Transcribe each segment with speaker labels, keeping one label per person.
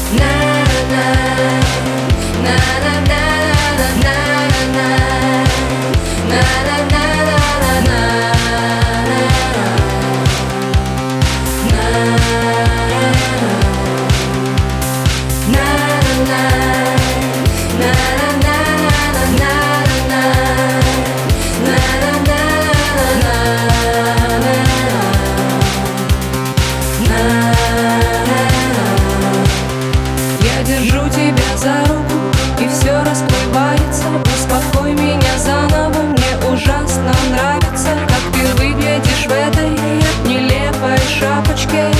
Speaker 1: Я держу тебя за руку, и все расплывается. Успокой меня заново, мне ужасно нравится, как ты выглядишь в этой нелепой шапочке.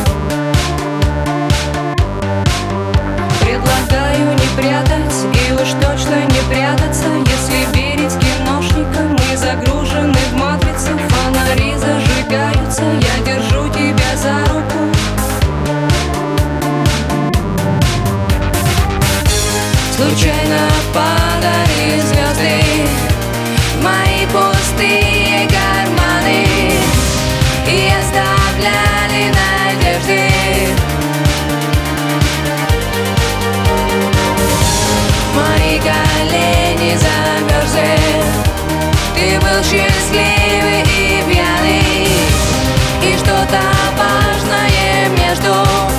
Speaker 1: Предлагаю не прятать, и уж точно не прятаться. Если верить киношникам, мы загружены в матрицу. Фонари зажигаются, я держу тебя за руку. Случайно падали звезды в мои пустые карманы и оставляли надежды. Мои колени замерзли, ты был счастливый и пьяный, и что-то важное между.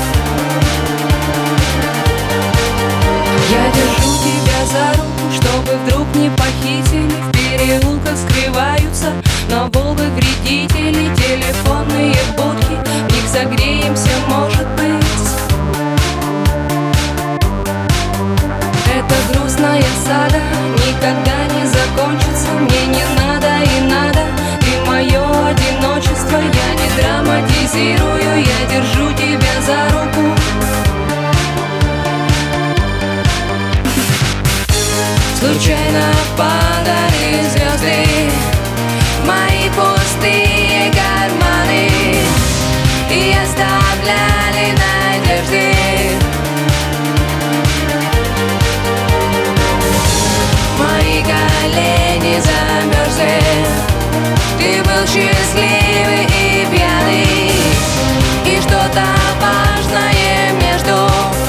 Speaker 1: Я держу тебя за руку, чтобы вдруг не похитили. В переулках скрываются на Волгах вредители. Телефонные будки, в них согреемся, может быть. Эта грустная сага никогда не закончится. Мне не надо и надо, ты мое одиночество. Я не драматизирую, я держу тебя за руку. Случайно падали звезды в мои пустые карманы и оставляли надежды. Мои колени замерзли, ты был счастливый и пьяный, и что-то важное между.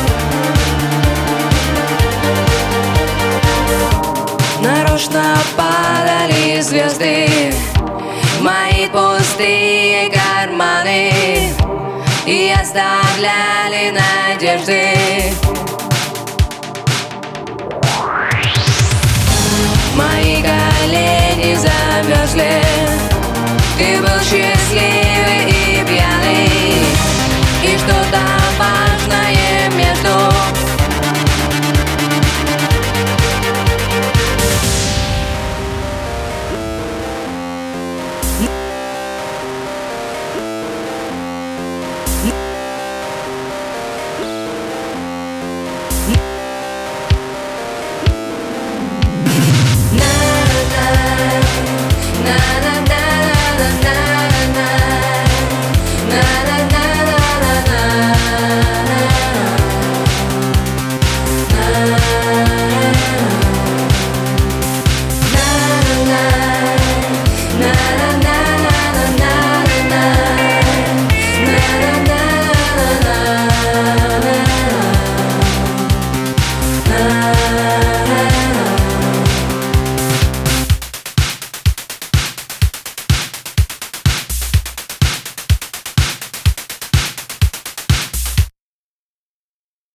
Speaker 1: Нарочно падали звезды в мои пустые карманы и оставляли надежды. Мои